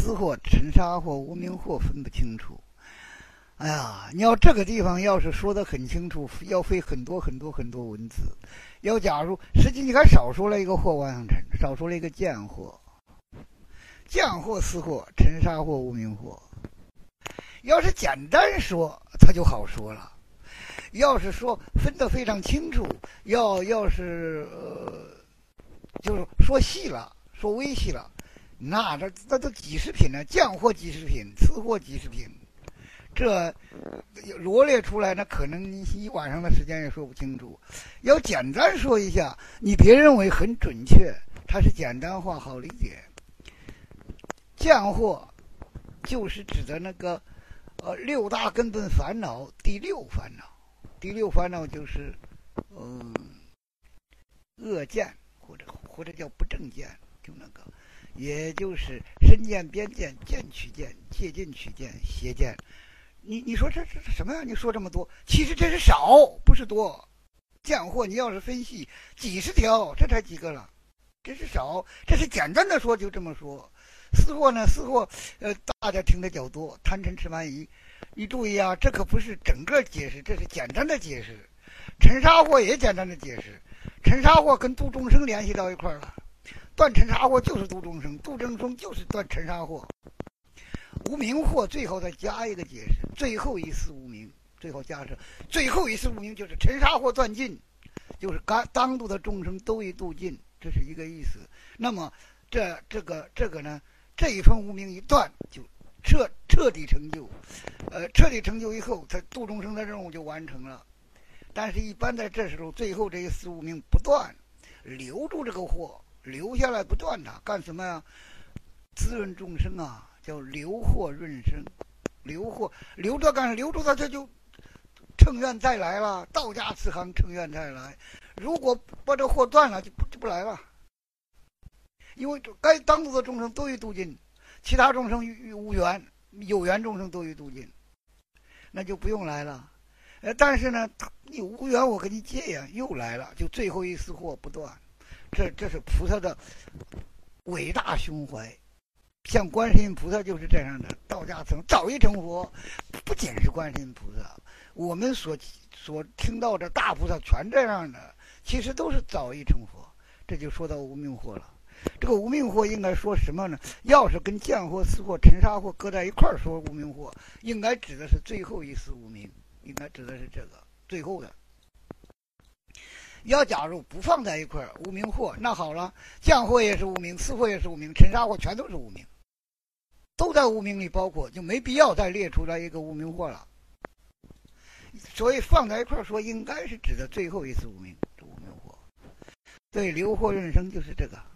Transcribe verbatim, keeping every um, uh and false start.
私货、尘沙货、无名货分不清楚。哎呀，你要这个地方要是说得很清楚，要费很多很多很多文字。要假如实际你看少说了一个货王阳尘，少说了一个贱货。贱货、私货、尘沙货、无名货。要是简单说，它就好说了。要是说分得非常清楚，要要是呃，就是说细了，说微细了，那这那都几十品呢，贱货几十品，私货几十品，这罗列出来，那可能一晚上的时间也说不清楚。要简单说一下，你别认为很准确，它是简单化，好理解。贱货就是指的那个呃六大根本烦恼第六烦恼。第六烦恼就是，嗯，恶见或者或者叫不正见，就那个，也就是身见、边见、见取见、借近取见、邪见。你你说这这什么呀？你说这么多，其实这是少，不是多。贱货你要是分析几十条，这才几个了，这是少，这是简单的说就这么说。私货呢，私货呃大家听得较多，贪嗔痴慢疑。你注意啊，这可不是整个解释，这是简单的解释。尘沙货也简单的解释，尘沙货跟度众生联系到一块了，断尘沙货就是度众生，度众生就是断尘沙货。无名货最后再加一个解释，最后一丝无名，最后加上最后一丝无名就是尘沙货断尽，就是当当度的众生都已度尽，这是一个意思。那么这这个这个呢，这一份无名一断就彻彻底成就，呃，彻底成就以后，他度众生的任务就完成了。但是，一般在这时候，最后这一丝无名不断，留住这个货，留下来不断它干什么呀？滋润众生啊，叫留货润生，留货留着干，留住它，这就乘愿再来了。道家慈航，乘愿再来。如果把这货断了，就不就不来了，因为该当度的众生都已度尽。其他众生无缘，有缘众生都已度尽，那就不用来了。呃，但是呢，你无缘，我跟你借呀，又来了，就最后一丝货不断。这这是菩萨的伟大胸怀。像观世音菩萨就是这样的，道家曾早已成佛，不仅是观世音菩萨，我们所所听到的大菩萨全这样的，其实都是早已成佛。这就说到无名货了。这个无名货应该说什么呢？要是跟贱货、私货、尘沙货搁在一块儿说无名货，应该指的是最后一丝无名，应该指的是这个最后的。要假如不放在一块儿，无名货，那好了，贱货也是无名，私货也是无名，尘沙货全都是无名，都在无名里包括，就没必要再列出来一个无名货了。所以放在一块儿说，应该是指的最后一丝无名，这无名货。对，留货润生就是这个。